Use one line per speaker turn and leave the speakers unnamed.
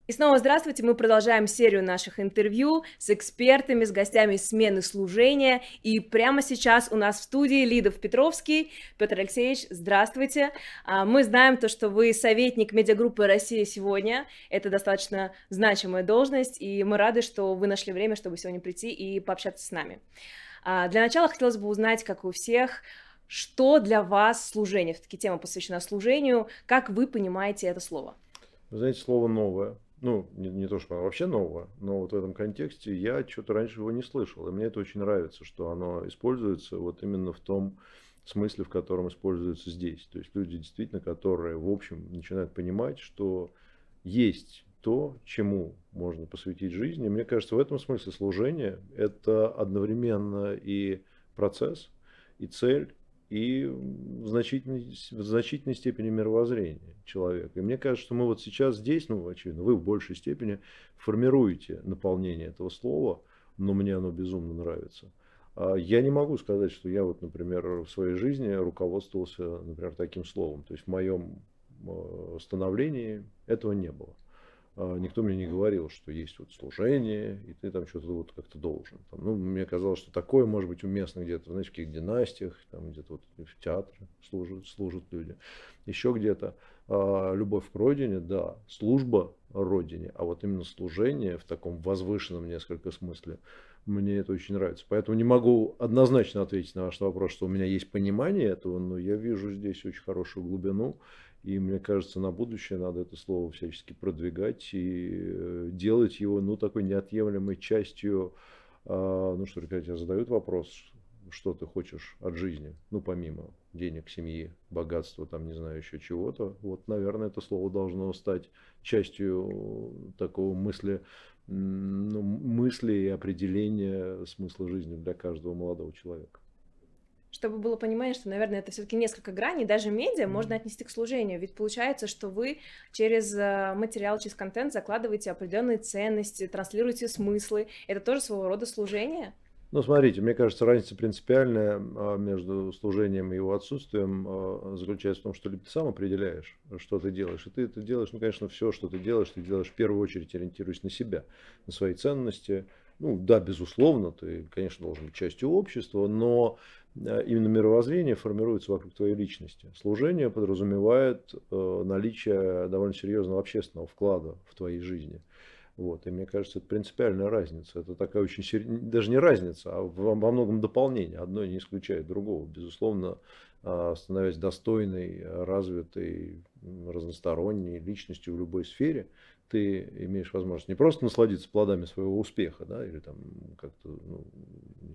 И снова здравствуйте. Мы продолжаем серию наших интервью с экспертами, с гостями из смены служения. И прямо сейчас у нас в студии Лидов Петровский. Петр Алексеевич, здравствуйте. Мы знаем то, что вы советник медиагруппы «Россия сегодня». Это достаточно значимая должность, и мы рады, что вы нашли время, чтобы сегодня прийти и пообщаться с нами. Для начала хотелось бы узнать, как у всех, что для вас служение? Все-таки тема посвящена служению. Как вы понимаете это слово?
Вы знаете, слово новое. Ну, не то, что оно вообще новое, но вот в этом контексте я что-то раньше его не слышал. И мне это очень нравится, что оно используется вот именно в том смысле, в котором используется здесь. То есть люди действительно, которые, в общем, начинают понимать, что есть то, чему можно посвятить жизнь. И мне кажется, в этом смысле служение – это одновременно и процесс, и цель, и в значительной степени мировоззрение человека. И мне кажется, что мы вот сейчас здесь, ну, очевидно, вы в большей степени формируете наполнение этого слова, но мне оно безумно нравится. Я не могу сказать, что я вот, например, в своей жизни руководствовался, например, таким словом. То есть в моем становлении этого не было. Никто мне не говорил, что есть вот служение, и ты там что-то вот как-то должен. Там, ну, мне казалось, что такое может быть уместно где-то, знаете, в каких династиях, там где-то вот в театре служат люди, еще где-то. Любовь к родине, да, служба родине, а вот именно служение в таком возвышенном несколько смысле, мне это очень нравится. Поэтому не могу однозначно ответить на ваш вопрос, что у меня есть понимание этого, но я вижу здесь очень хорошую глубину. И мне кажется, на будущее надо это слово всячески продвигать и делать его, ну, такой неотъемлемой частью. Ну что, ребята, задают вопрос, что ты хочешь от жизни, ну, помимо денег, семьи, богатства, там, не знаю, еще чего-то. Вот, наверное, это слово должно стать частью такого ну, мысли и определения смысла жизни для каждого молодого человека.
Чтобы было понимание, что, наверное, это все-таки несколько граней, даже медиа можно отнести к служению, ведь получается, что вы через материал, через контент закладываете определенные ценности, транслируете смыслы. Это тоже своего рода служение?
Ну, смотрите, мне кажется, разница принципиальная между служением и его отсутствием заключается в том, что либо ты сам определяешь, что ты делаешь, и ты это делаешь, ну, конечно, все, что ты делаешь в первую очередь ориентируясь на себя, на свои ценности. Ну, да, безусловно, ты, конечно, должен быть частью общества, но именно мировоззрение формируется вокруг твоей личности. Служение подразумевает наличие довольно серьезного общественного вклада в твоей жизни. Вот, и мне кажется, это принципиальная разница. Это такая очень даже не разница, а во многом дополнение. Одно не исключает другого. Безусловно, становясь достойной, развитой, разносторонней личностью в любой сфере, ты имеешь возможность не просто насладиться плодами своего успеха, да, или там как-то, ну, не